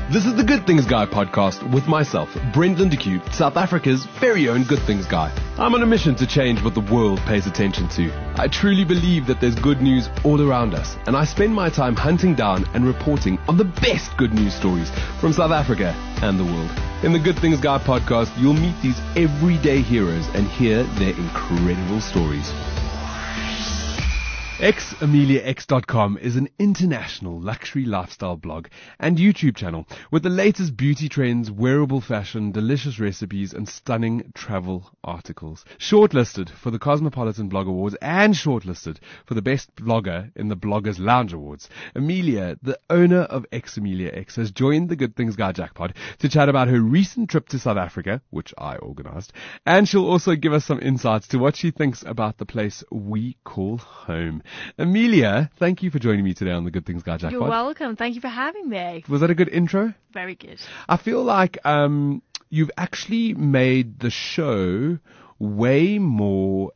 This is the Good Things Guy podcast with myself, Brendan DeCue, South Africa's very own Good Things Guy. I'm on a mission to change what the world pays attention to. I truly believe that there's good news all around us, and I spend my time hunting down and reporting on the best good news stories from South Africa and the world. In the Good Things Guy podcast, you'll meet these everyday heroes and hear their incredible stories. XAmeliaX.com is an international luxury lifestyle blog and YouTube channel with the latest beauty trends, wearable fashion, delicious recipes, and stunning travel articles. Shortlisted for the Cosmopolitan Blog Awards and shortlisted for the Best Blogger in the Bloggers Lounge Awards, Amelia, the owner of XAmeliaX, has joined the Good Things Guy jackpot to chat about her recent trip to South Africa, which I organized, and she'll also give us some insights to what she thinks about the place we call home. Amelia, thank you for joining me today on the Good Things Guy jackpot. You're welcome. Thank you for having me. Was that a good intro? Very good. I feel like you've actually made the show way more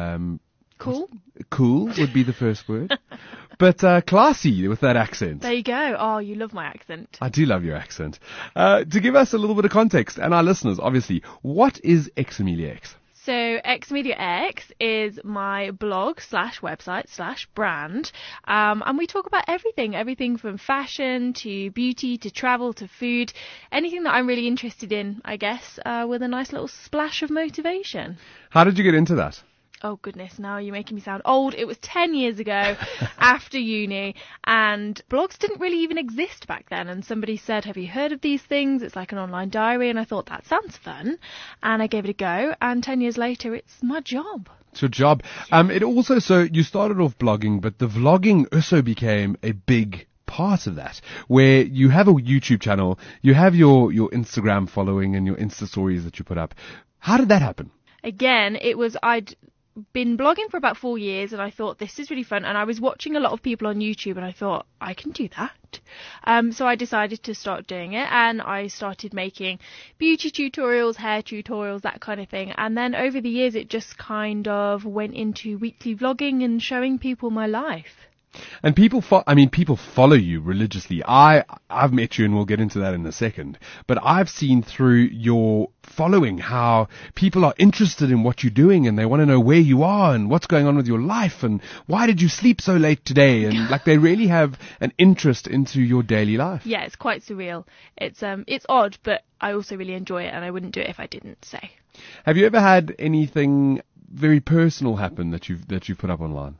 Cool. Cool would be the first word. But classy with that accent. There you go. Oh, you love my accent. I do love your accent. To give us a little bit of context, and our listeners, obviously, what is XAmeliaX? So XAmeliaX is my blog / website / brand. And we talk about everything from fashion to beauty to travel to food, anything that I'm really interested in, I guess, with a nice little splash of motivation. How did you get into that? Oh, goodness, now you're making me sound old. It was 10 years ago after uni, and blogs didn't really even exist back then. And somebody said, have you heard of these things? It's like an online diary. And I thought, that sounds fun. And I gave it a go. And 10 years later, it's my job. It's your job. It also, so you started off blogging, but the vlogging also became a big part of that, where you have a YouTube channel, you have your Instagram following and your Insta stories that you put up. How did that happen? Again, it was, I'd been blogging for about 4 years and I thought, this is really fun, and I was watching a lot of people on YouTube and I thought, I can do that. So I decided to start doing it, and I started making beauty tutorials, hair tutorials, that kind of thing. And then over the years it just kind of went into weekly vlogging and showing people my life. And people follow you religiously. I've met you, and we'll get into that in a second. But I've seen through your following how people are interested in what you're doing, and they want to know where you are and what's going on with your life and why did you sleep so late today? And like, they really have an interest into your daily life. Yeah, it's quite surreal. It's odd, but I also really enjoy it, and I wouldn't do it if I didn't say. Have you ever had anything very personal happen that you've put up online?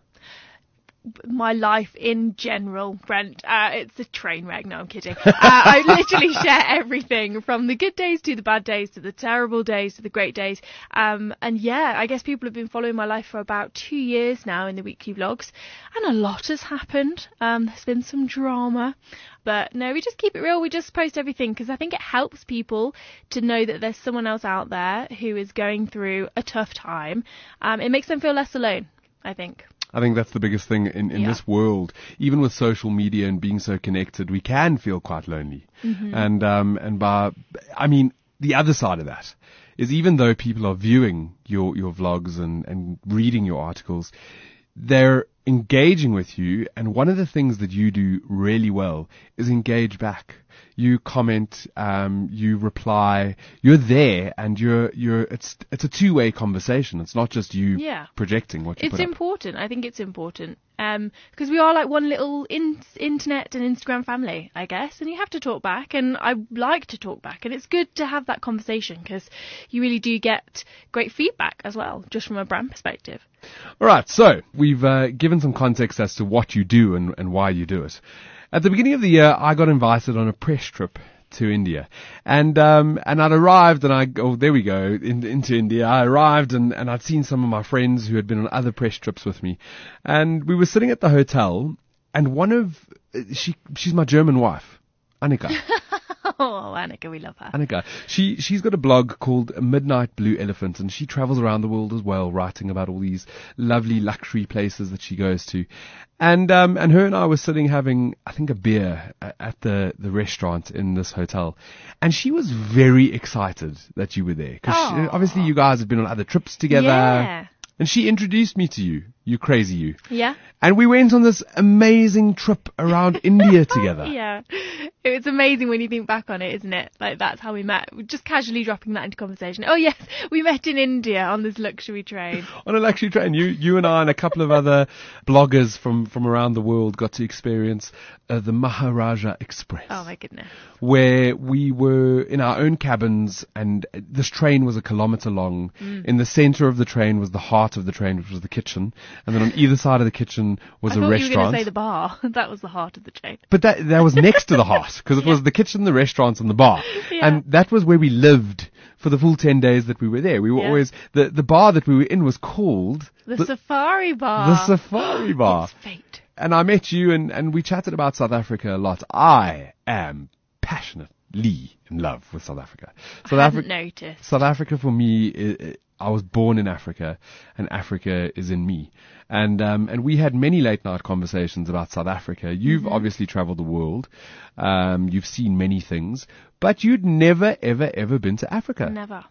My life in general, Brent, it's a train wreck. No, I'm kidding. I literally share everything from the good days to the bad days to the terrible days to the great days. And yeah, I guess people have been following my life for about 2 years now in the weekly vlogs, and a lot has happened. There's been some drama, but no, we just keep it real. We just post everything because I think it helps people to know that there's someone else out there who is going through a tough time. It makes them feel less alone, I think. I think that's the biggest thing in this world. Even with social media and being so connected, we can feel quite lonely. Mm-hmm. The other side of that is, even though people are viewing your vlogs and reading your articles, they're engaging with you. And one of the things that you do really well is engage back. You comment, you reply, you're there, and it's a two-way conversation. It's not just you projecting what you put up. It's important. I think it's important. Because we are like one little internet and Instagram family, I guess, and you have to talk back, and I like to talk back, and it's good to have that conversation because you really do get great feedback as well, just from a brand perspective. All right, so we've given some context as to what you do and why you do it. At the beginning of the year, I got invited on a press trip to India, and I'd arrived, and there we go, into India. I arrived, and I'd seen some of my friends who had been on other press trips with me, and we were sitting at the hotel, and she's my German wife, Annika. Oh, Annika, we love her. Annika. She's got a blog called Midnight Blue Elephant, and she travels around the world as well, writing about all these lovely luxury places that she goes to. And her and I were sitting having, I think, a beer at the restaurant in this hotel. And she was very excited that you were there. Because obviously you guys have been on other trips together. Yeah. And she introduced me to you. You crazy you. Yeah. And we went on this amazing trip around India together. Yeah. It was amazing when you think back on it, isn't it? Like, that's how we met. Just casually dropping that into conversation. Oh, yes, we met in India on this luxury train. On a luxury train. You and I and a couple of other bloggers from around the world got to experience the Maharaja Express. Oh, my goodness. Where we were in our own cabins, and this train was 1 kilometer long. In the center of the train was the heart of the train, which was the kitchen. And then on either side of the kitchen was a restaurant. You were going to say the bar. That was the heart of the train. But that was next to the heart, because it was the kitchen, the restaurants, and the bar. Yeah. And that was where we lived for the full 10 days that we were there. We were always, the bar that we were in was called the Safari Bar. The Safari Bar. It's fate. And I met you, and we chatted about South Africa a lot. I am passionately in love with South Africa. Noticed. South Africa for me, I was born in Africa, and Africa is in me. And we had many late night conversations about South Africa. You've obviously traveled the world. You've seen many things, but you'd never, ever, ever been to Africa. Never.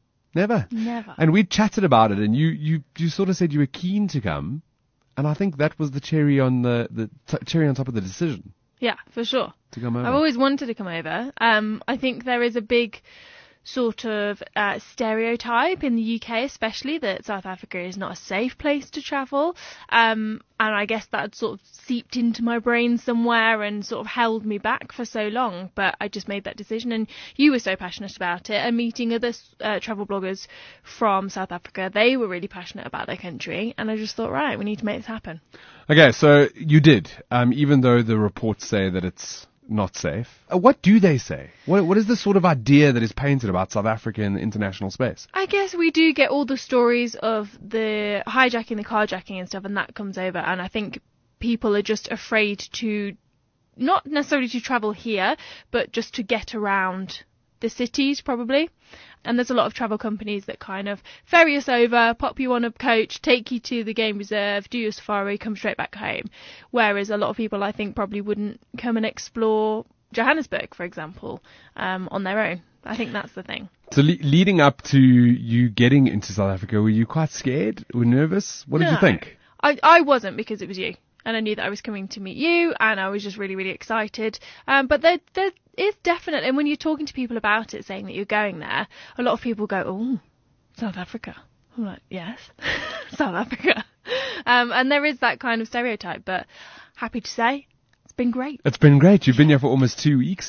And we chatted about it, and you sort of said you were keen to come. And I think that was the cherry on the cherry on top of the decision. Yeah, for sure. To come over. I've always wanted to come over. I think there is a big sort of stereotype in the UK, especially, that South Africa is not a safe place to travel. And I guess that had sort of seeped into my brain somewhere and sort of held me back for so long. But I just made that decision, and you were so passionate about it. And meeting other travel bloggers from South Africa, they were really passionate about their country. And I just thought, right, we need to make this happen. Okay, so you did, even though the reports say that it's not safe. What do they say? What is the sort of idea that is painted about South Africa in the international space? I guess we do get all the stories of the hijacking, the carjacking and stuff, and that comes over. And I think people are just afraid to, not necessarily to travel here, but just to get around the cities, probably. And there's a lot of travel companies that kind of ferry us over, pop you on a coach, take you to the game reserve, do your safari, come straight back home. Whereas a lot of people, I think, probably wouldn't come and explore Johannesburg, for example, on their own. I think that's the thing. So leading up to you getting into South Africa, were you quite scared or nervous? What did you think? I wasn't, because it was you. And I knew that I was coming to meet you, and I was just really, really excited. But there is definitely, and when you're talking to people about it, saying that you're going there, a lot of people go, oh, South Africa. I'm like, yes, South Africa. And there is that kind of stereotype, but happy to say, it's been great. It's been great. You've been here for almost 2 weeks.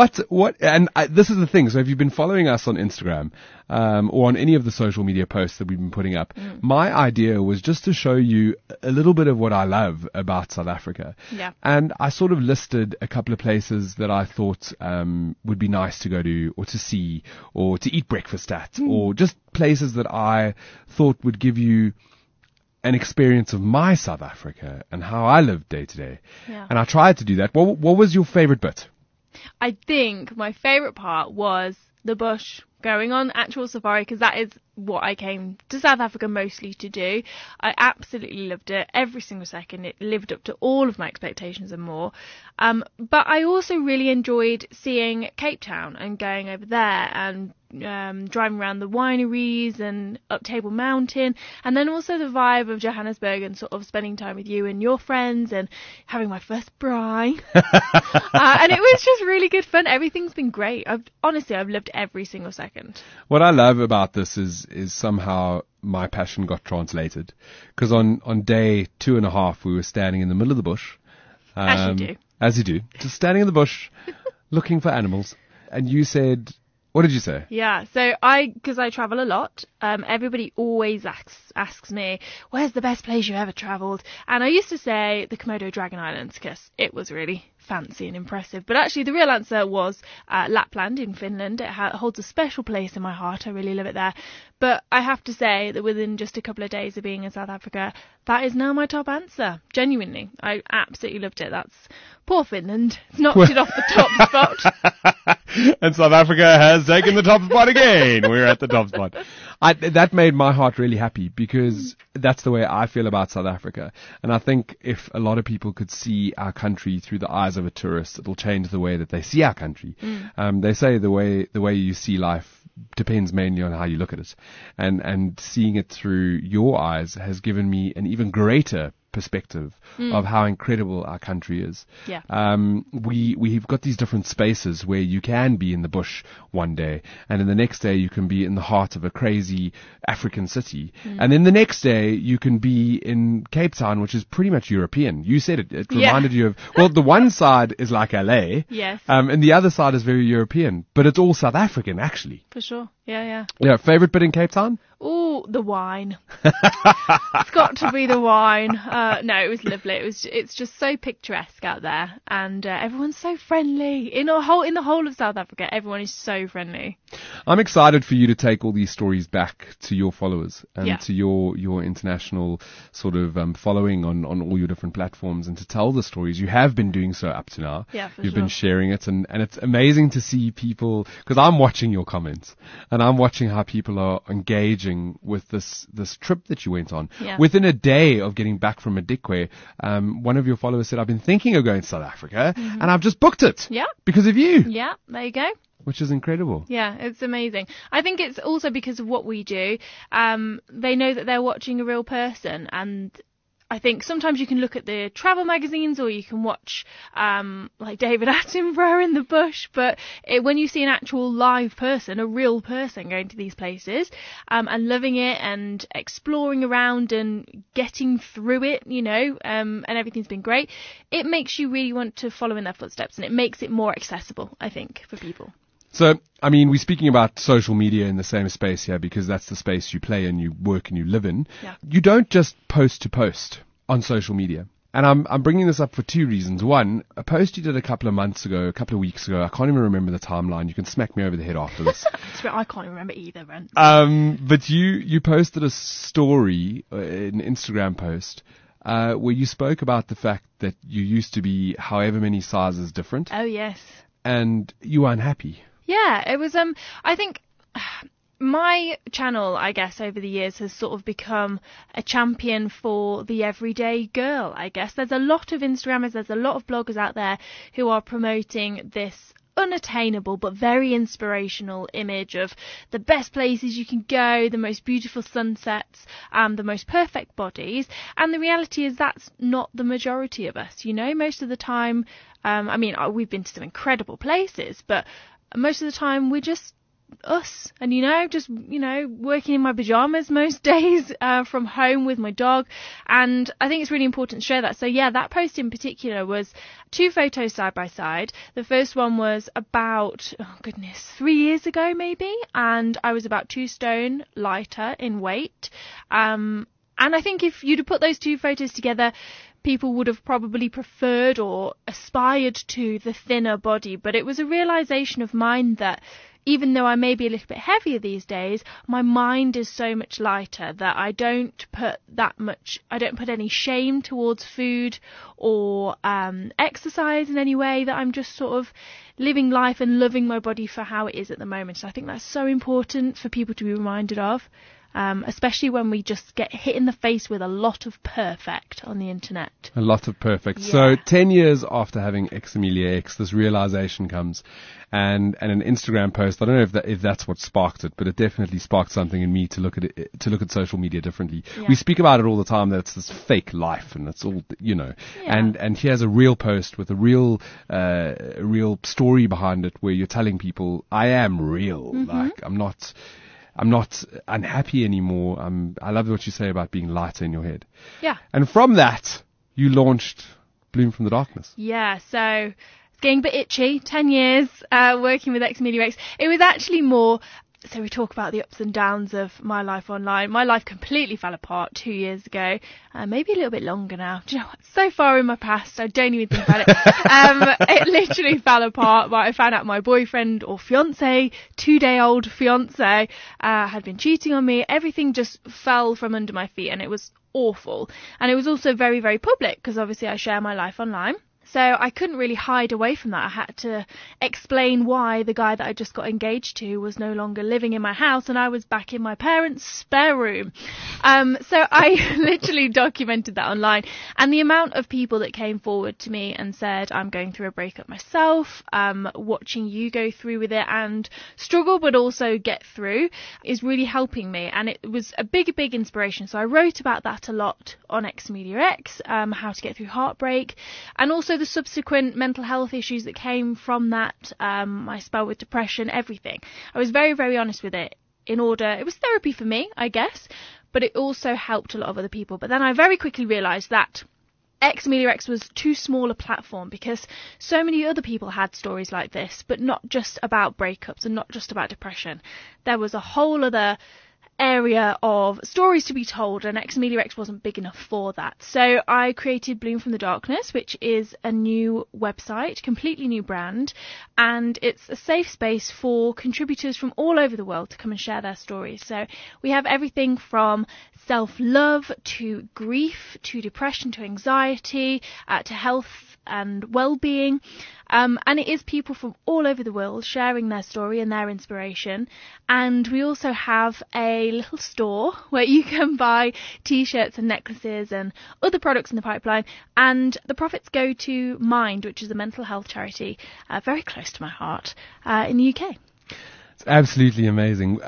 This is the thing. So if you've been following us on Instagram, or on any of the social media posts that we've been putting up, my idea was just to show you a little bit of what I love about South Africa. Yeah. And I sort of listed a couple of places that I thought, would be nice to go to, or to see, or to eat breakfast at, or just places that I thought would give you an experience of my South Africa and how I live day to day. Yeah. And I tried to do that. What was your favorite bit? I think my favorite part was the bush, going on actual safari, because that is what I came to South Africa mostly to do. I absolutely loved it. Every single second. It lived up to all of my expectations and more. But I also really enjoyed seeing Cape Town and going over there and driving around the wineries and up Table Mountain, and then also the vibe of Johannesburg and sort of spending time with you and your friends and having my first braai. And it was just really good fun. Everything's been great. I've loved every single second. What I love about this is somehow my passion got translated, because on day 2.5 we were standing in the middle of the bush. As you do. Just standing in the bush looking for animals. And you said, what did you say? Yeah, so because I travel a lot, everybody always asks me, where's the best place you ever travelled? And I used to say the Komodo Dragon Islands, because it was really fancy and impressive. But actually the real answer was Lapland in Finland. It holds a special place in my heart. I really love it there. But I have to say that within just a couple of days of being in South Africa, that is now my top answer. Genuinely. I absolutely loved it. That's poor Finland. It's knocked it off the top spot. And South Africa has taken the top spot again. We're at the top spot. That made my heart really happy, because that's the way I feel about South Africa. And I think if a lot of people could see our country through the eyes of a tourist, it'll change the way that they see our country. They say the way you see life depends mainly on how you look at it. And seeing it through your eyes has given me an even greater perspective of how incredible our country is. Yeah. We've got these different spaces where you can be in the bush one day, and then the next day you can be in the heart of a crazy African city, and then the next day you can be in Cape Town, which is pretty much European. You said it. It reminded you of, well, the one side is like LA, Yes. and the other side is very European, but it's all South African actually. For sure. Yeah. Yeah. Favorite bit in Cape Town? Oh, the wine. It's got to be the wine. No, it was lovely. It's just so picturesque out there, and everyone's so friendly. In the whole of South Africa, everyone is so friendly. I'm excited for you to take all these stories back to your followers and to your international sort of following on all your different platforms, and to tell the stories. You have been doing so up to now. Yeah, for You've sure. been sharing it, and it's amazing to see people, because I'm watching your comments and I'm watching how people are engaging with this trip that you went on. Yeah. Within a day of getting back from Madikwe, one of your followers said, I've been thinking of going to South Africa and I've just booked it. Yeah. Because of you. Yeah, there you go. Which is incredible. Yeah, it's amazing. I think it's also because of what we do. They know that they're watching a real person, and I think sometimes you can look at the travel magazines, or you can watch like David Attenborough in the bush, but when you see an actual live person, a real person going to these places and loving it and exploring around and getting through it, and everything's been great, it makes you really want to follow in their footsteps, and it makes it more accessible, I think, for people. So, I mean, we're speaking about social media in the same space here because that's the space you play and you work and you live in. Yeah. You don't just post to post on social media. And I'm bringing this up for two reasons. One, a post you did a couple of weeks ago, I can't even remember the timeline. You can smack me over the head after this. I can't even remember either, Brent. But you posted a story, an Instagram post, where you spoke about the fact that you used to be however many sizes different. Oh, yes. And you were unhappy. Yeah, it was, I think my channel, I guess, over the years has sort of become a champion for the everyday girl, I guess. There's a lot of Instagrammers, there's a lot of bloggers out there who are promoting this unattainable but very inspirational image of the best places you can go, the most beautiful sunsets, the most perfect bodies. And the reality is that's not the majority of us, most of the time. We've been to some incredible places, but most of the time we're just us, and working in my pajamas most days from home with my dog. And I think it's really important to share that. So yeah, that post in particular was 2 photos side by side. The first one was about 3 years ago maybe, and I was about 2 stone lighter in weight, and I think if you'd have put those 2 photos together, people would have probably preferred or aspired to the thinner body. But it was a realization of mine that even though I may be a little bit heavier these days, my mind is so much lighter that I don't put any shame towards food or exercise in any way, that I'm just sort of living life and loving my body for how it is at the moment. So I think that's so important for people to be reminded of. Especially when we just get hit in the face with a lot of perfect on the internet. A lot of perfect. Yeah. So 10 years after having X Amelia X, this realization comes, and an Instagram post. I don't know if that's what sparked it, but it definitely sparked something in me to look at social media differently. Yeah. We speak about it all the time, that it's this fake life and it's all, Yeah. And here's a real post with a real story behind it, where you're telling people, I am real. Mm-hmm. Like, I'm not unhappy anymore. I love what you say about being lighter in your head. Yeah. And from that, you launched Bloom from the Darkness. Yeah, so it's getting a bit itchy. 10 years working with X Amelia X. It was actually more... So we talk about the ups and downs of my life online. My life completely fell apart 2 years ago, maybe a little bit longer now. Do you know what? So far in my past, I don't even think about it. It literally fell apart. I found out my boyfriend or fiance, 2-day-old fiance, had been cheating on me. Everything just fell from under my feet, and it was awful. And it was also very, very public, because obviously I share my life online. So I couldn't really hide away from that. I had to explain why the guy that I just got engaged to was no longer living in my house and I was back in my parents' spare room. So I literally documented that online, and the amount of people that came forward to me and said, I'm going through a breakup myself, watching you go through with it and struggle but also get through is really helping me, and it was a big inspiration. So I wrote about that a lot on X Media X, how to get through heartbreak, and also the subsequent mental health issues that came from that, my spell with depression, everything. I was very, very honest with it. It was therapy for me, I guess, but it also helped a lot of other people. But then I very quickly realised that X Media X was too small a platform, because so many other people had stories like this, but not just about breakups and not just about depression. There was a whole other area of stories to be told, and X Media X wasn't big enough for that. So I created Bloom from the Darkness, which is a new website, completely new brand, and it's a safe space for contributors from all over the world to come and share their stories. So we have everything from self-love to grief to depression to anxiety to health and well-being, and it is people from all over the world sharing their story and their inspiration. And we also have a little store where you can buy t-shirts and necklaces and other products in the pipeline, and the profits go to Mind, which is a mental health charity very close to my heart in the UK. It's absolutely amazing.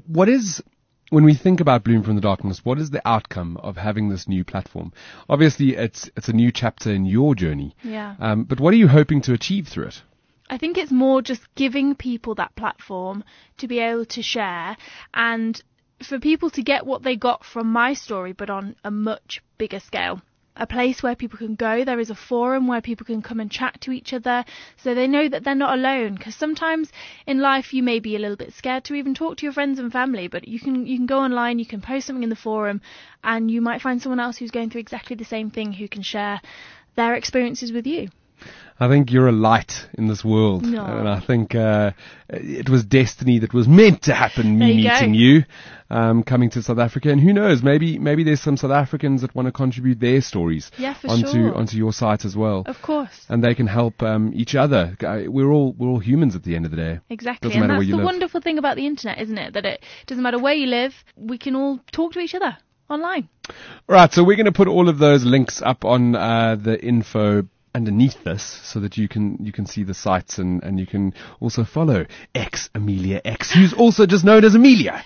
When we think about Bloom from the Darkness, what is the outcome of having this new platform? Obviously, it's a new chapter in your journey. Yeah. But what are you hoping to achieve through it? I think it's more just giving people that platform to be able to share, and for people to get what they got from my story, but on a much bigger scale. A place where people can go. There is a forum where people can come and chat to each other, so they know that they're not alone. Because sometimes in life you may be a little bit scared to even talk to your friends and family, but you can go online, you can post something in the forum, and you might find someone else who's going through exactly the same thing who can share their experiences with you. I think you're a light in this world. No. And I think it was destiny that was meant to happen, me meeting you, coming to South Africa. And who knows, maybe there's some South Africans that want to contribute their stories onto your site as well. Of course. And they can help each other. We're all humans at the end of the day. Exactly. Doesn't and matter that's where you the live. wonderful thing about the internet, isn't it? That it doesn't matter where you live, we can all talk to each other online. Right, so we're going to put all of those links up on the info underneath this, so that you can see the sites, and you can also follow X Amelia X, who's also just known as Amelia.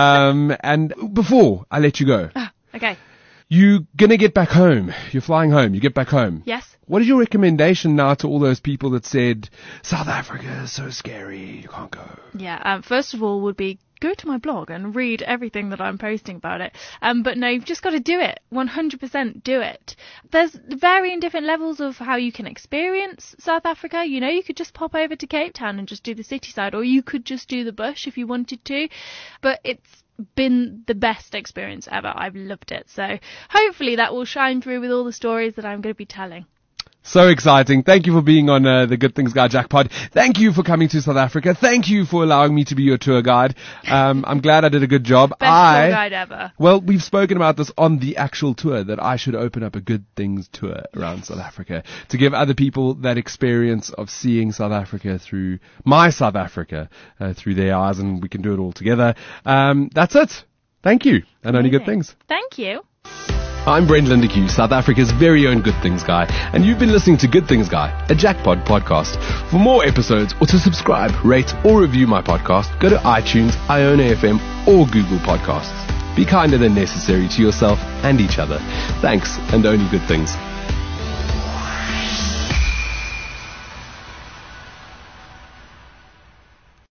And before I let you go, Okay. you're gonna get back home. You're flying home. You get back home. Yes. What is your recommendation now to all those people that said South Africa is so scary, you can't go? Yeah. First of all, would be go to my blog and read everything that I'm posting about it. But no, you've just got to do it. 100% do it. There's varying different levels of how you can experience South Africa. You know, you could just pop over to Cape Town and just do the city side, or you could just do the bush if you wanted to. But it's been the best experience ever. I've loved it. So hopefully that will shine through with all the stories that I'm going to be telling. So exciting. Thank you for being on the Good Things Guide Jackpot. Thank you for coming to South Africa. Thank you for allowing me to be your tour guide. I'm glad I did a good job. Best tour guide ever. Well, we've spoken about this on the actual tour, that I should open up a Good Things tour around South Africa to give other people that experience of seeing South Africa through my South Africa, through their eyes, and we can do it all together. That's it. Thank you. And only good things. Thank you. I'm Brent Lindeque, South Africa's very own Good Things Guy, and you've been listening to Good Things Guy, a Jackpot podcast. For more episodes, or to subscribe, rate, or review my podcast, go to iTunes, Iona FM, or Google Podcasts. Be kinder than necessary to yourself and each other. Thanks, and only good things.